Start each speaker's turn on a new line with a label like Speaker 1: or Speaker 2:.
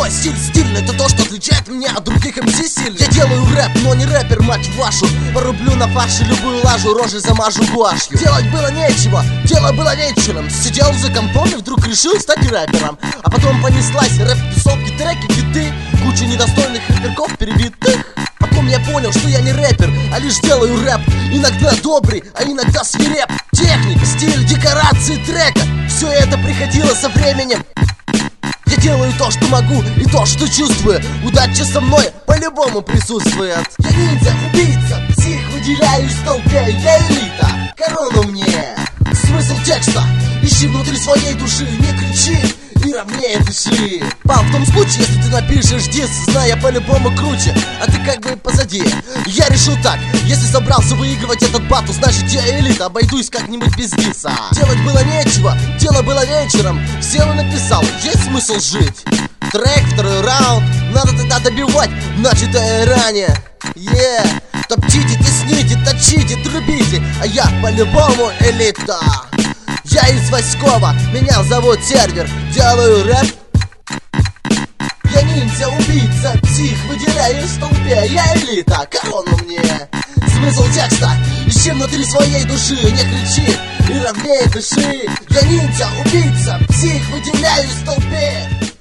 Speaker 1: мой стиль это то, что отличает меня от других МС сильных. Я делаю рэп, но не рэпер, мать вашу. Порублю на фарше любую лажу, рожей замажу гуашью. Делать было нечего, дело было вечером. Сидел за компом и вдруг решил стать рэпером. А потом понеслась рэп-тусовки, треки, биты, куча недостойных рэперков перебитых. Потом я понял, что я не рэпер, а лишь делаю рэп. Иногда добрый, а иногда свиреп. Техника, стиль, декорации трека, все это приходило со временем. Я делаю то, что могу, и то, что чувствую. Удача со мной по-любому присутствует. Я ниндзя, убийца, псих, выделяюсь в толпе. Я элита, корону мне. Смысл текста: ищи внутри своей души, не кричи и ровнее дыши. Пал, в том случае, если ты напишешь дисс, зная по-любому круче, а ты как бы позади. Я решил так: если собрался выигрывать этот батл, значит я элита, обойдусь как-нибудь без дисса. Делать было нечего, дело было вечером. Сел и написал, есть смысл жить. Трек, второй раунд, надо тогда добивать начатое ранее. Топтите, тесните, точите, трубите, а я по-любому элита. Я из Васькова, меня зовут Сервер, делаю рэп. Я ниндзя, убийца, псих, выделяюсь в толпе. Я элита, корону мне. Смысл текста: ищи внутри своей души, не кричи и ровнее дыши. Я ниндзя, убийца, псих, выделяюсь в толпе.